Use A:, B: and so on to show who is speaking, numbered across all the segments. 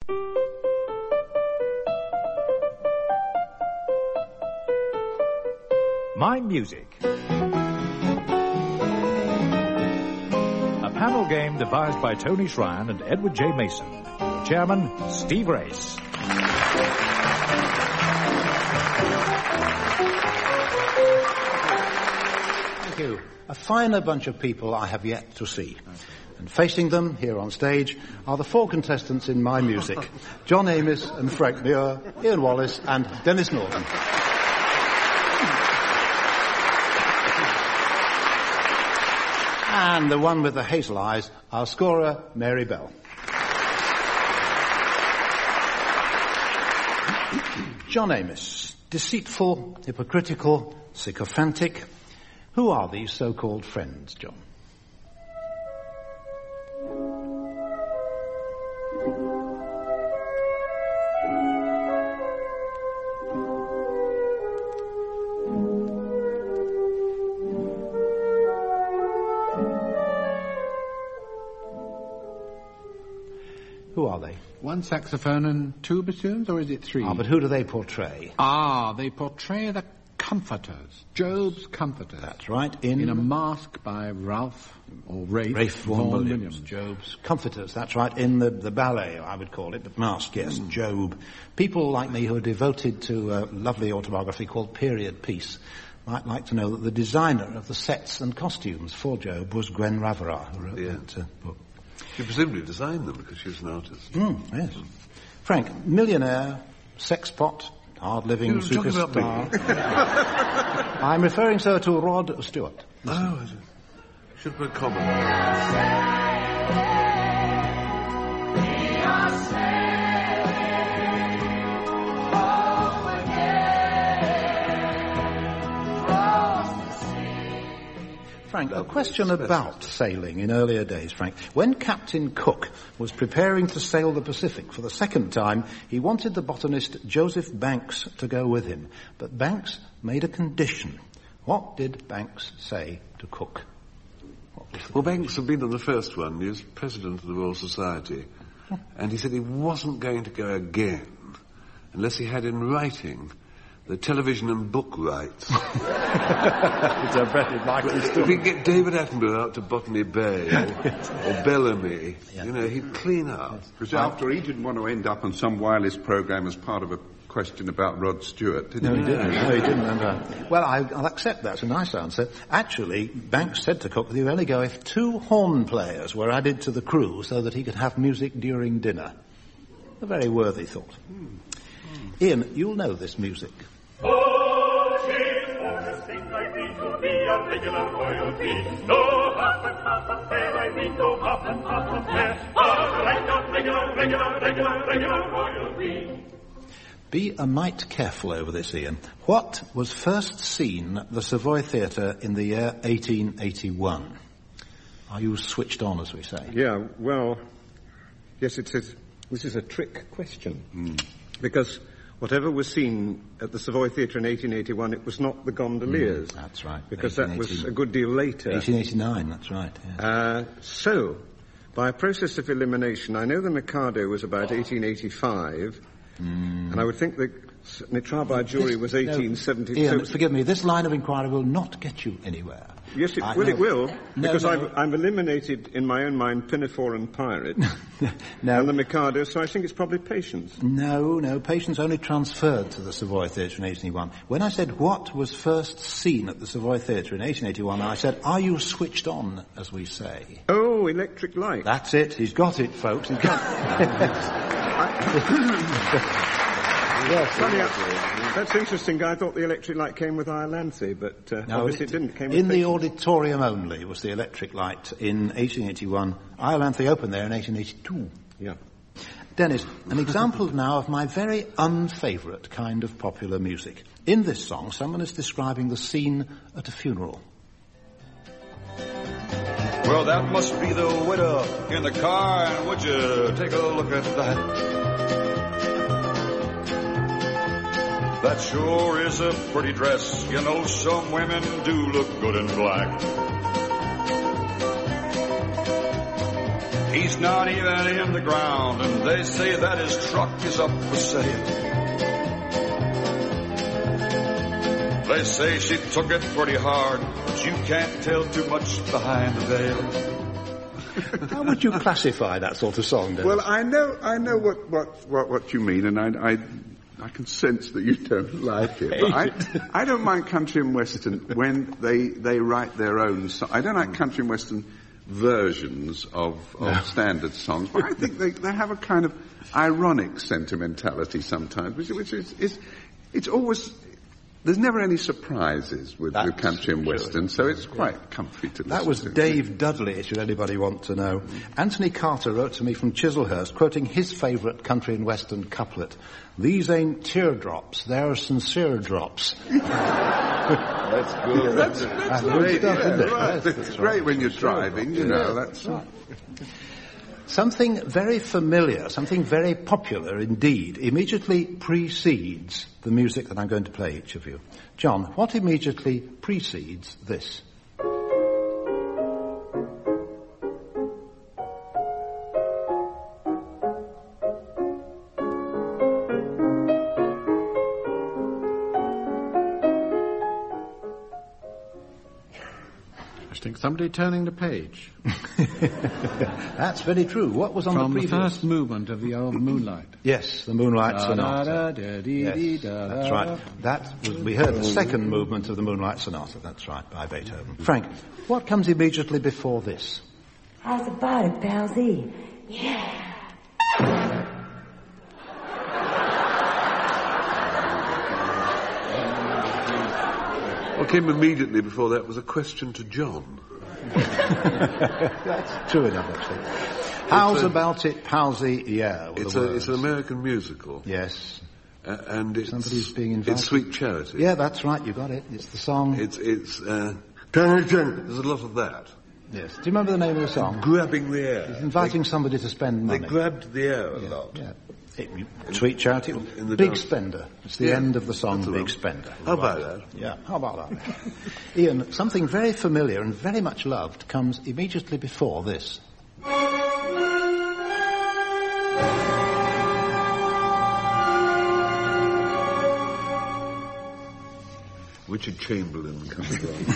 A: My Music. A panel game devised by Tony Shryan and Edward J. Mason. Chairman, Steve Race.
B: Thank you. A finer bunch of people I have yet to see. And facing them, here on stage, are the four contestants in My Music. John Amis and Frank Muir, Ian Wallace and Dennis Norton. And the one with the hazel eyes, our scorer, Mary Bell. John Amis, deceitful, hypocritical, sycophantic. Who are these so-called friends, John? Who are they?
C: One saxophone and two bassoons, or is it three?
B: But who do they portray?
C: They portray the comforters, Job's comforters.
B: That's right,
C: in a masque by Rafe
B: Vaughan Williams. Job's comforters, that's right, in the ballet, I would call it, but masque, yes, Job. People like me who are devoted to a lovely autobiography called Period Piece might like to know that the designer of the sets and costumes for Job was Gwen Raverar, who wrote that book.
D: She presumably designed them because she was an artist.
B: Yes. Frank, millionaire, sexpot, hard-living superstar. I'm referring, sir, to Rod Stewart.
D: Listen. Oh, I should put a comment.
B: Frank, a question about sailing in earlier days, Frank. When Captain Cook was preparing to sail the Pacific for the second time, he wanted the botanist Joseph Banks to go with him. But Banks made a condition. What did Banks say to Cook?
D: Well, Banks had been on the first one. He was president of the Royal Society. And he said he wasn't going to go again unless he had in writing the television and book rights.
B: It's a very likely story.
D: If we get David Attenborough out to Botany Bay or Bellamy, he'd clean up.
E: Because after he didn't want to end up on some wireless program as part of a question about Rod Stewart, did he?
B: No, he didn't. No, he didn't. Well, I'll accept that. It's a nice answer. Actually, Banks said to Cook that he would only go if 2 horn players were added to the crew so that he could have music during dinner. A very worthy thought. Ian, you'll know this music. Be a mite careful over this, Ian. What was first seen at the Savoy Theatre in the year 1881? Are you switched on, as we say?
E: Yeah, well, yes, this is a trick question. Because whatever was seen at the Savoy Theatre in 1881, it was not the Gondoliers.
B: That's right.
E: Because that was a good deal later.
B: 1889, that's right. Yes.
E: So, by a process of elimination, I know the Mikado was about 1885, and I would think the trial by jury was 1872.
B: Ian, forgive me, this line of inquiry will not get you anywhere.
E: Yes, it will, because I've eliminated, in my own mind, Pinafore and Pirate, and the Mikado, so I think it's probably Patience.
B: No, Patience only transferred to the Savoy Theatre in 1881. When I said what was first seen at the Savoy Theatre in 1881, I said, are you switched on, as we say?
E: Oh, electric light.
B: That's it, he's got it, folks. He's got
E: Yes, that's interesting. I thought the electric light came with Iolanthe, but obviously it didn't. It came with
B: the auditorium only was the electric light in 1881. Iolanthe opened there in 1882.
E: Yeah.
B: Dennis, an example now of my very unfavourite kind of popular music. In this song, someone is describing the scene at a funeral.
F: Well, that must be the widow in the car, and would you take a look at that? That sure is a pretty dress. You know, some women do look good in black. He's not even in the ground, and they say that his truck is up for sale. They say she took it pretty hard, but you can't tell too much behind the veil.
B: How would you classify that sort of song, Dennis?
G: Well, I know what you mean, and I can sense that you don't like it. But I don't mind country and western when they write their own song. I don't like country and western versions of standard songs, but I think they have a kind of ironic sentimentality sometimes, which is it's always. There's never any surprises with country and western, so it's quite comfy to listen to.
B: That was Dave Dudley, should anybody want to know. Anthony Carter wrote to me from Chislehurst, quoting his favourite country and western couplet. These ain't teardrops, they're sincere drops.
G: That's good. That's
B: good stuff, isn't it?
G: Right. It's great when you're driving, you know. That's right.
B: Something very familiar, something very popular indeed, immediately precedes the music that I'm going to play each of you. John, what immediately precedes this?
C: I think somebody turning the page.
B: That's very true. What was on
C: From
B: the previous?
C: the first movement of the old Moonlight.
B: Yes, the Moonlight Sonata. Yes, that's right. We heard the second movement of the Moonlight Sonata. That's right, by Beethoven. Frank, what comes immediately before this?
H: How's about it, Palsy? Yeah.
D: What came immediately before that was a question to John.
B: That's true enough, actually. How's about it, Palsy? Yeah.
D: It's an American musical.
B: Yes.
D: And it's
B: somebody's being invited.
D: It's Sweet Charity.
B: Yeah, that's right. You got it. It's the song.
D: There's a lot of that.
B: Yes. Do you remember the name of the song?
D: Grabbing the air.
B: He's inviting somebody to spend money.
D: They grabbed the air a lot.
B: Yeah. Sweet Charity. Big Spender. It's the end of the song, Big Spender.
D: How about that?
B: Yeah, how about that? Ian, something very familiar and very much loved comes immediately before this.
D: Richard Chamberlain comes on.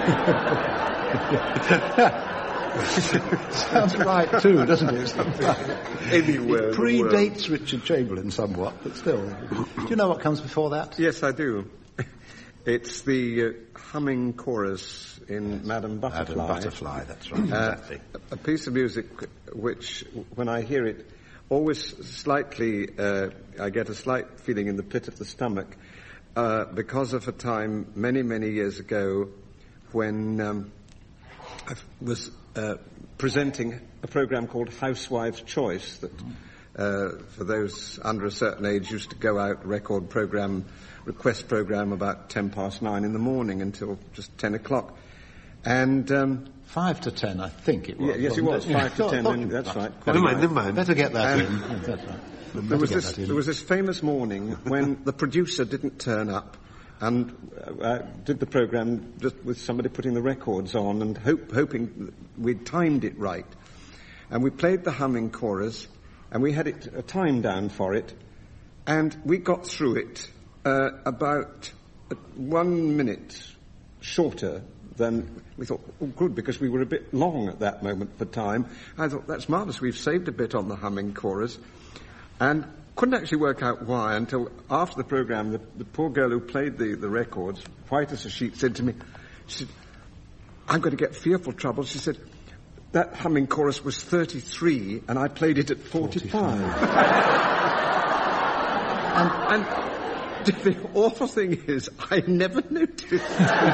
B: Sounds right too, doesn't it?
G: Anywhere.
B: It predates Richard Chamberlain somewhat, but still. Do you know what comes before that?
E: Yes, I do. It's the humming chorus in Madame Butterfly.
B: Madame Butterfly, that's right. Exactly.
E: A piece of music which, when I hear it, always slightly, I get a slight feeling in the pit of the stomach, because of a time many, many years ago when I was presenting a program called Housewife's Choice that, for those under a certain age, used to go out, record program, request program about 9:10 in the morning until just 10 o'clock. And
B: 5 to 10, I think it was.
E: Yes, it was 5 to 10. That's right.
D: Never mind.
B: Better get that in. That's right.
E: There was this famous morning when the producer didn't turn up and did the program just with somebody putting the records on and hoping we'd timed it right. And we played the humming chorus, and we had a time down for it, and we got through it about 1 minute shorter than we thought. Oh, good, because we were a bit long at that moment for time. I thought, that's marvellous, we've saved a bit on the humming chorus. And couldn't actually work out why until after the program, the poor girl who played the records, white as a sheet, said to me, she said, I'm going to get fearful trouble. She said, that humming chorus was 33 and I played it at 45. and the awful thing is, I never noticed.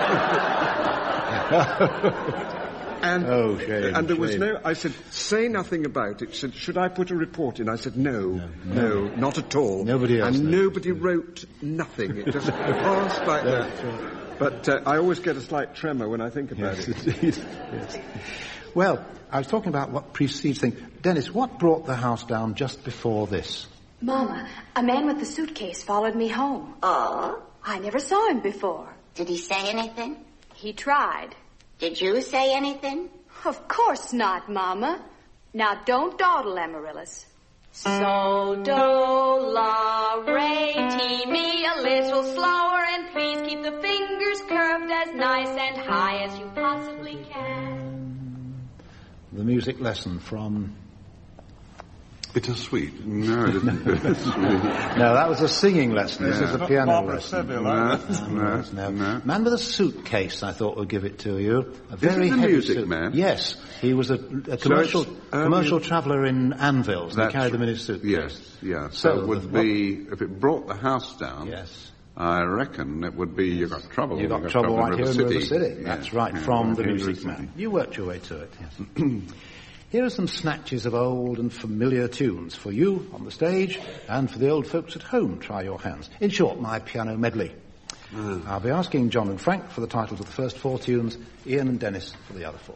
E: And there was no, I said, say nothing about it. She said, should I put a report in? I said, no, not at all.
B: Nobody else.
E: And nobody wrote nothing. It just passed like that. Right. But I always get a slight tremor when I think about it.
B: Yes. Well, I was talking about what precedes things. Dennis, what brought the house down just before this?
I: Mama, a man with a suitcase followed me home.
J: Oh?
I: I never saw him before.
J: Did he say anything?
I: He tried.
J: Did you say anything?
I: Of course not, Mama. Now, don't dawdle, Amaryllis. So, do, la, re, ti, mi, a little slower, and please keep the fingers curved as nice and high as you possibly can.
B: The music lesson from...
D: Bittersweet.
G: No, it isn't bittersweet.
B: No, that was a singing lesson. This is a piano lesson.
G: No.
B: Man with a suitcase, I thought would give it to you. A
G: Is
B: very
G: it the
B: heavy
G: music
B: suit.
G: man?
B: Yes, he was a commercial traveller in Anvil. They carried them in his suitcase.
G: Yes, yeah. So it would be, if it brought the house down,
B: yes,
G: I reckon it would be You Got Trouble.
B: You Got Trouble right here in River City.
G: Yes.
B: That's right, from the music man. You worked your way to it, yes. Here are some snatches of old and familiar tunes for you on the stage and for the old folks at home. Try your hands. In short, my piano medley. I'll be asking John and Frank for the titles of the first 4 tunes, Ian and Dennis for the other 4.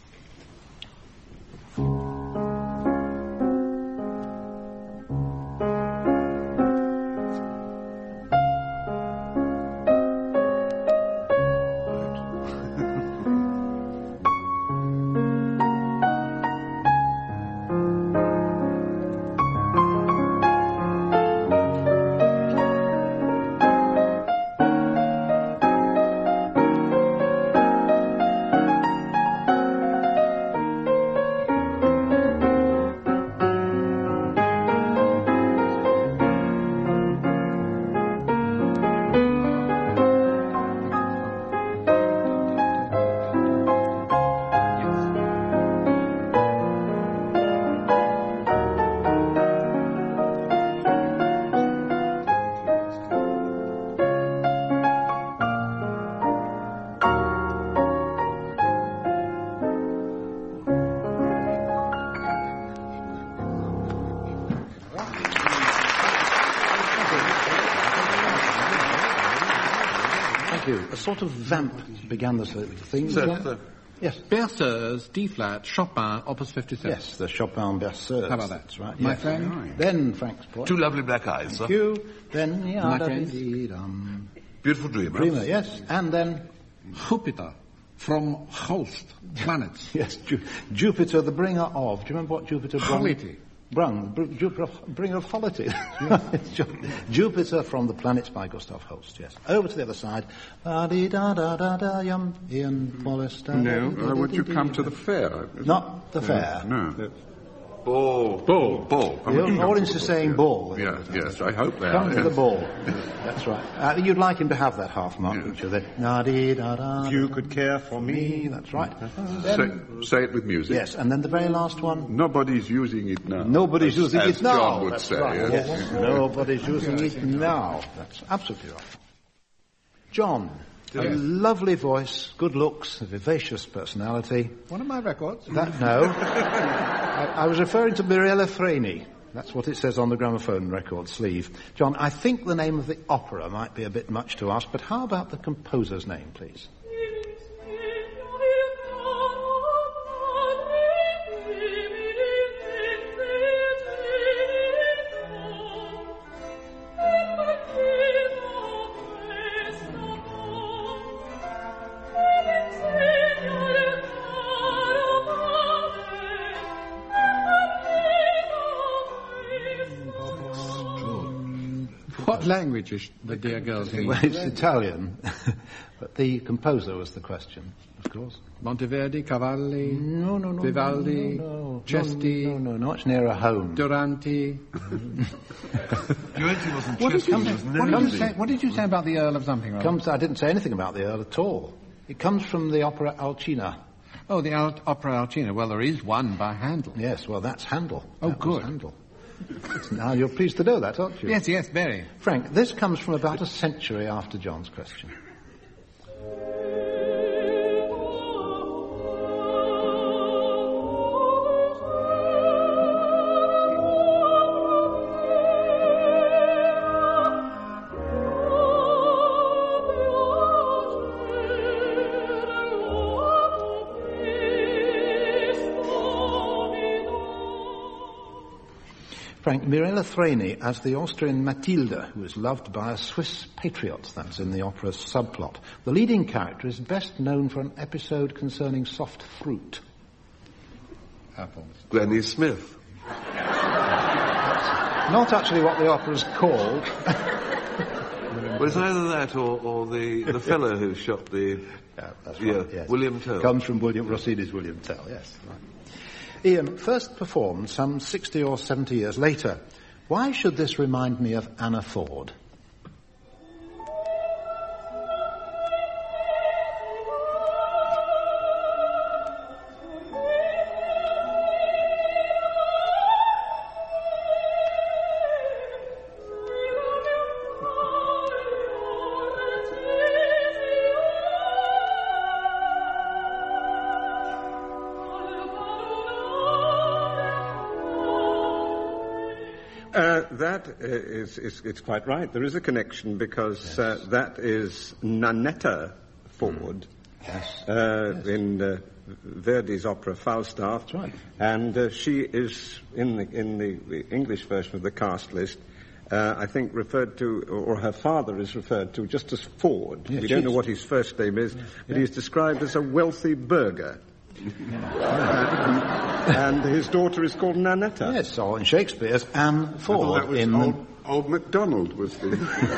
B: A sort of vamp began the thing. Yes.
C: Berceuse, D-flat, Chopin, Opus 57.
B: Yes, the Chopin Berceuse.
C: How about that?
B: That's right.
C: My
B: yes.
C: friend?
B: Then Frank's point.
D: 2 lovely black eyes, sir.
B: Thank you. Then,
C: My friend?
D: Beautiful dreamer.
B: Dreamer, yes. And then...
C: Jupiter, from host, planets.
B: Yes, Jupiter, the bringer of... Do you remember what Jupiter Jupiter, bringer of quality. Jupiter from the Planets by Gustav Holst, yes. Over to the other side. Ian Wallace.
G: No, would you come to the fair?
B: Not the fair.
G: No.
D: Ball.
B: The audience is saying ball.
G: Yes, I hope they
B: Come
G: are.
B: to the ball. That's right. You'd like him to have that half mark, wouldn't you?
E: If you could care for me.
B: That's right.
G: Say it with music.
B: Yes, and then the very last one.
G: Nobody's using it now.
B: Nobody's using it now.
G: John would
B: That's
G: say.
B: Right.
G: Yes.
B: Yes. Nobody's using it now. That's absolutely right. John. A lovely voice, good looks, a vivacious personality.
C: One of my records?
B: No. I was referring to Mirella Freni. That's what it says on the gramophone record sleeve. John, I think the name of the opera might be a bit much to ask, but how about the composer's name, please?
C: What language is the dear girl singing?
B: Well, it's Italian, but the composer was the question, of course.
C: Monteverdi, Cavalli,
B: No.
C: Vivaldi, Cesti,
B: No, much nearer home.
C: Durante.
D: Durante wasn't
C: What did you say about the Earl of something?
B: I didn't say anything about the Earl at all. It comes from the opera Alcina.
C: Oh, the opera Alcina. Well, there is one by Handel.
B: Yes, well, that's Handel.
C: Oh,
B: That was
C: good.
B: Handel. Now, you're pleased to know that, aren't you?
C: Yes, very.
B: Frank, this comes from about a century after John's question. Frank, Mirella Freni as the Austrian Matilda, who is loved by a Swiss patriot. That's in the opera's subplot. The leading character is best known for an episode concerning soft fruit.
C: apples.
D: Granny Smith.
B: Not actually what the opera's called.
D: Well, it's either that or the fellow who shot the...
B: Yeah, that's right. Yes.
D: William Tell.
B: Comes from Rossini's William Tell, yes. Right. Ian, first performed some 60 or 70 years later. Why should this remind me of Anna Ford?
E: It's quite right. There is a connection because that is Nanetta Ford in Verdi's opera Falstaff.
B: That's right.
E: And she is in the English version of the cast list. I think referred to, or her father is referred to just as Ford.
B: Yes,
E: we don't know what his first name is, but he's described as a wealthy burgher. And his daughter is called Nanetta.
B: Yes, or in Shakespeare's Anne Ford.
G: That was
B: in
G: old MacDonald was the...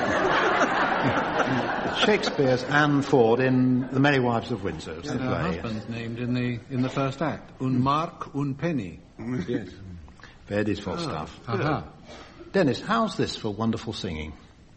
B: Shakespeare's Anne Ford in The Merry Wives of Windsor.
C: And her husband's named in the first act. Un mark, un penny.
E: Yes.
B: Verdi's Falstaff.
C: Aha.
B: Dennis, how's this for wonderful singing?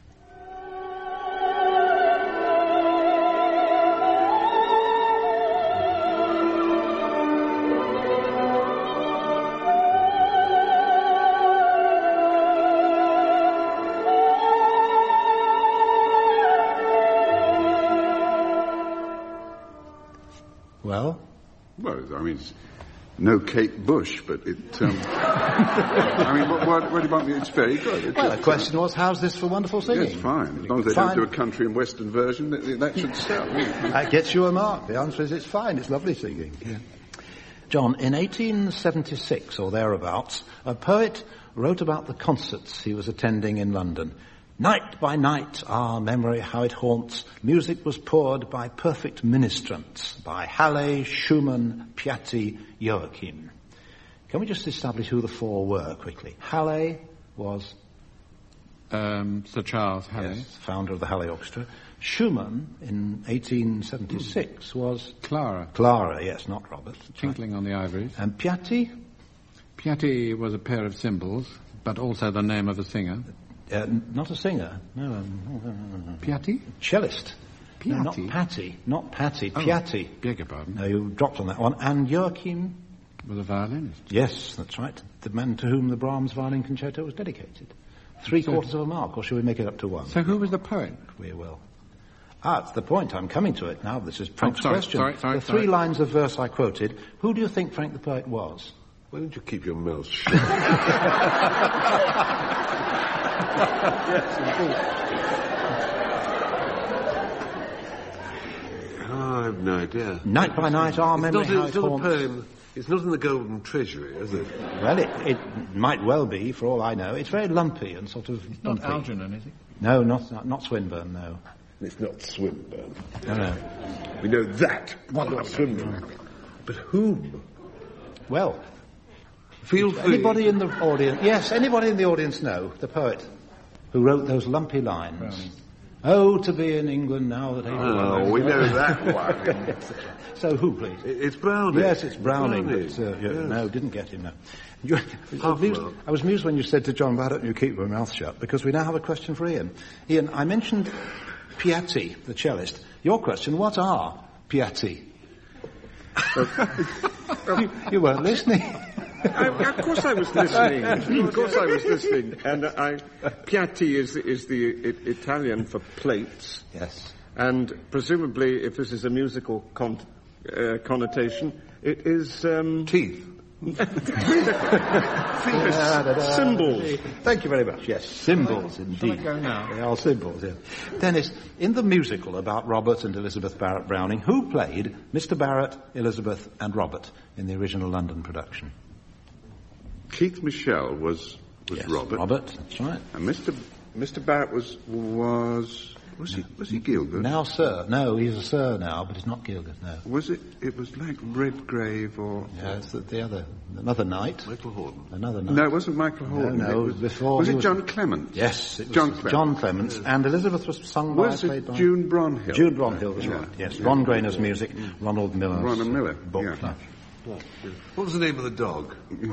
B: Well,
G: I mean, it's no Kate Bush, but it... I mean, what do you want me? It's very good.
B: Well, the question was, how's this for wonderful singing?
G: Yes, fine. As long as they don't do a country and western version, that should sell.
B: That gets you a mark. The answer is it's fine. It's lovely singing. Yeah. John, in 1876 or thereabouts, a poet wrote about the concerts he was attending in London. Night by night, our memory how it haunts, music was poured by perfect ministrants, by Halle, Schumann, Piatti, Joachim. Can we just establish who the four were quickly? Halle was...
C: Sir Charles Halle.
B: Yes, founder of the Halle Orchestra. Schumann, in 1876, was...
C: Clara.
B: Clara, yes, not Robert.
C: Tinkling on the ivories.
B: And Piatti?
C: Piatti was a pair of cymbals, but also the name of a singer.
B: Not a singer. No.
C: Piatti?
B: Cellist.
C: Piatti?
B: No, not Patty. Piatti.
C: Beg your pardon.
B: No, you dropped on that one. And Joachim...
C: was a violinist.
B: Yes, that's right. The man to whom the Brahms violin concerto was dedicated. 3/4 of a mark, or shall we make it up to 1?
C: So who was the poet?
B: We will. It's the point. I'm coming to it now. This is Frank's question.
C: Sorry,
B: the 3 lines of verse I quoted, who do you think Frank the poet was?
D: Why don't you keep your mouth shut?
B: Yes, indeed.
D: I have no idea.
B: Night by night, our memory how it
D: It's not a
B: haunts.
D: poem. It's not in the Golden Treasury, is it?
B: Well, it might well be, for all I know. It's very lumpy and sort of...
C: Not Algernon, is it?
B: No, not Swinburne, no.
D: It's not Swinburne.
B: No.
D: We know that. Not Swinburne. But whom?
B: Well,
D: feel free.
B: Anybody in the audience? Yes, anybody in the audience know the poet who wrote those lumpy lines?
C: Browning.
B: Oh, to be in England now that...
D: Oh, we know that one.
B: So who, please?
D: It's Browning.
B: Yes, it's Browning. But,
D: Yes.
B: No, didn't get him, no. I was amused when you said to John, why don't you keep your mouth shut? Because we now have a question for Ian. Ian, I mentioned Piatti, the cellist. Your question, what are Piatti? You weren't listening.
E: Of course I was listening. Of course I was listening. And Piatti is the Italian for plates.
B: Yes.
E: And presumably, if this is a musical connotation, it is...
D: teeth.
E: Symbols.
B: Thank you very much. Yes, symbols indeed.
C: Shall I go now?
B: They are symbols, yes. Dennis, in the musical about Robert and Elizabeth Barrett Browning, who played Mr. Barrett, Elizabeth and Robert in the original London production?
G: Keith Michelle was
B: Yes,
G: Robert.
B: Robert, that's right.
G: And Mr. Barrett was Was he Gielgud?
B: Now, sir. No, he's a sir now, but he's not Gielgud, no.
G: Was it? It was like Redgrave or...
B: Yeah, it's another knight.
D: Michael Horden.
B: Another knight.
G: No, it wasn't Michael Horden.
B: No, it was before...
G: Was it John Clements?
B: Yes, it was
G: John
B: Clements. And Elizabeth was sung
G: was
B: played by...
G: June Bronhill?
B: June Bronhill was right, yes. Ron Grainer's music, Ronald Miller's book.
G: Yeah.
D: What was the name of the dog?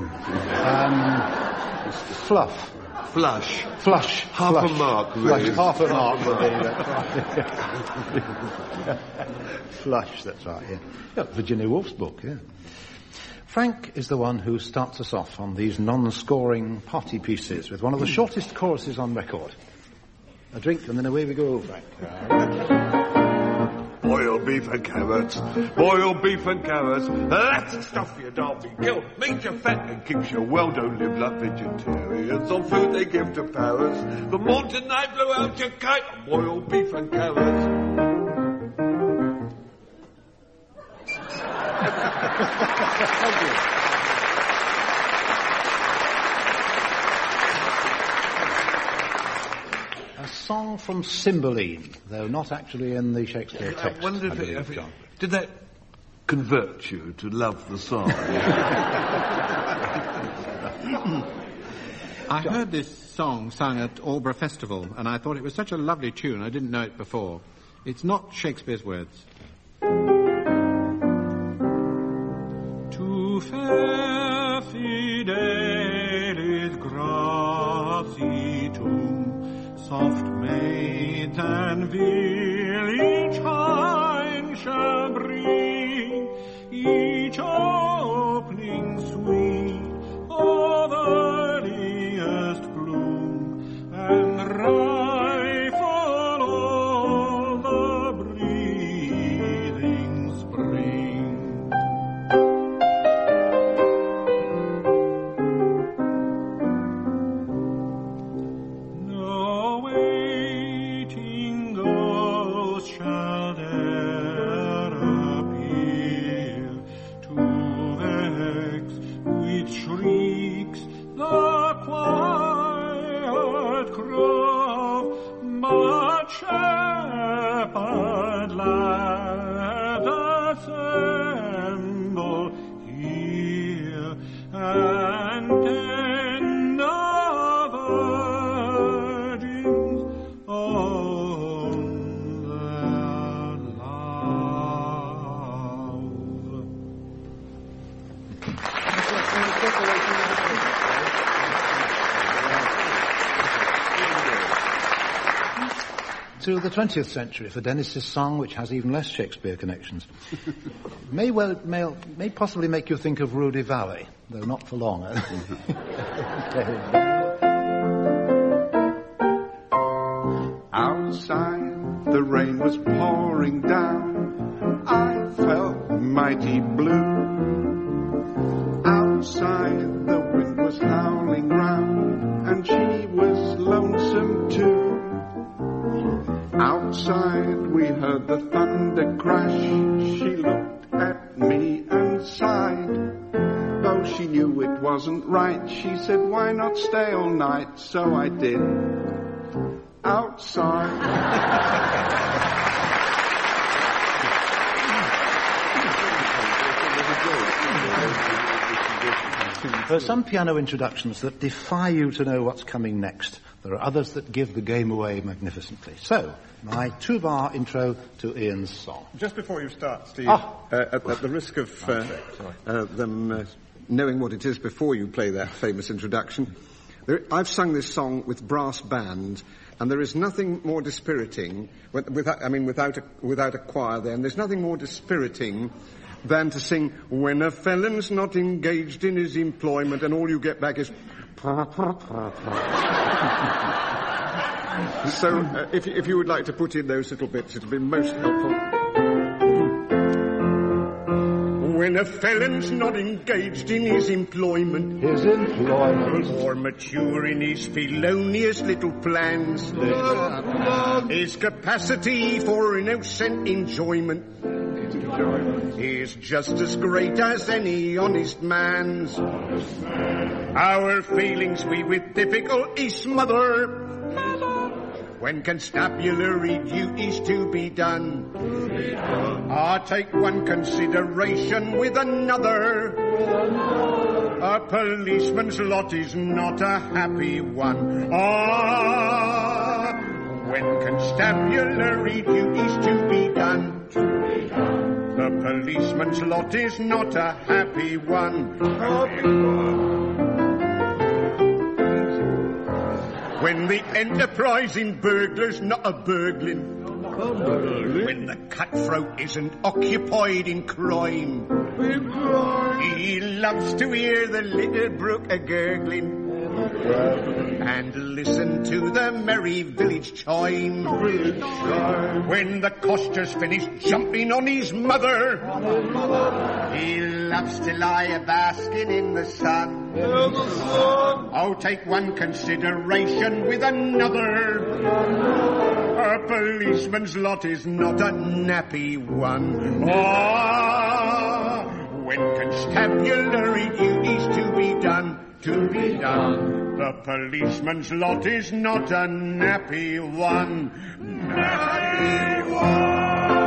B: Fluff.
D: Flush.
B: Flush.
D: Half
B: Flush.
D: a mark,
B: Flush.
D: really.
B: Half a mark would be, that's right. Flush, that's right, yeah. Virginia Woolf's book, yeah. Frank is the one who starts us off on these non-scoring party pieces with one of the shortest choruses on record. A drink and then away we go, Frank.
F: Boiled beef and carrots, boiled beef and carrots. That's the stuff you don't be killed. Makes you fat and keeps you well. Don't live like vegetarians on food they give to parrots. The morning tonight blow out your kite. Boiled beef and carrots.
B: Thank you. A song from Cymbeline, though not actually in the Shakespeare text.
D: I wonder if did that convert you to love the song?
C: I heard this song sung at Aldeburgh Festival, and I thought it was such a lovely tune. I didn't know it before. It's not Shakespeare's words. Tu fair fidelis gratitum, soft maid and veil each hind shall bring, each opening sweet of earliest bloom, and rifle all the breathing spring. No waiting ghost shall dare appear to vex with shrieks the quiet crow, but shepherd lad assemble here and tender virgins own their love.
B: To the 20th century for Dennis's song, which has even less Shakespeare connections, may possibly make you think of Rudy Valley, though not for long.
G: Outside, the rain was pouring down. I felt mighty blue. Outside, the wind was howling round, and she was lonesome too. Outside, we heard the thunder crash. She looked at me and sighed. Though she knew it wasn't right, she said, why not stay all night? So I did. Outside.
B: There are some piano introductions that defy you to know what's coming next. There are others that give the game away magnificently. So, my two-bar intro to Ian's song.
E: Just before you start, Steve, at the risk of them knowing what it is before you play that famous introduction, I've sung this song with brass band, and there is nothing more dispiriting, without a choir there, and there's nothing more dispiriting than to sing, when a felon's not engaged in his employment, and all you get back is... So, if you would like to put in those little bits, it'll be most helpful. When a felon's not engaged in his employment, or mature in his felonious little plans, his capacity for innocent enjoyment is just as great as any honest man's. Our feelings we with difficulty smother
J: when constabulary duty's to be done. Take one consideration with another. A policeman's lot is not a happy one. When constabulary duty's to be done. The policeman's lot is not a happy one. When the enterprising burglar's not a burgling. When the cutthroat isn't occupied in crime. He loves to hear the little brook a-gurgling and listen to the merry village chime. When the coster's finished jumping on his mother, he loves to lie a-basking in the sun. Take one consideration with another. A policeman's lot is not a nappy one. When constabulary duty's to be done. The policeman's lot is not a nappy one. Nappy one!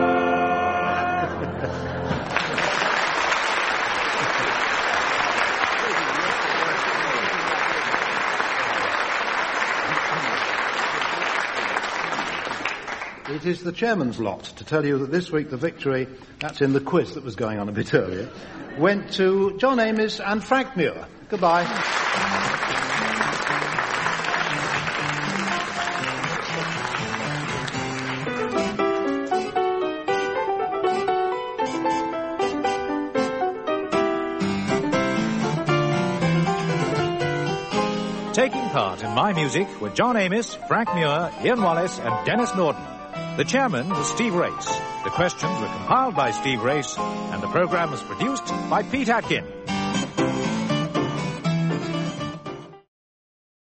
B: It is the chairman's lot to tell you that this week the victory, that's in the quiz that was going on a bit earlier, went to John Amis and Frank Muir. Goodbye.
A: Taking part in My Music were John Amis, Frank Muir, Ian Wallace and Dennis Norden. The chairman was Steve Race. The questions were compiled by Steve Race, and the programme was produced by Pete Atkin.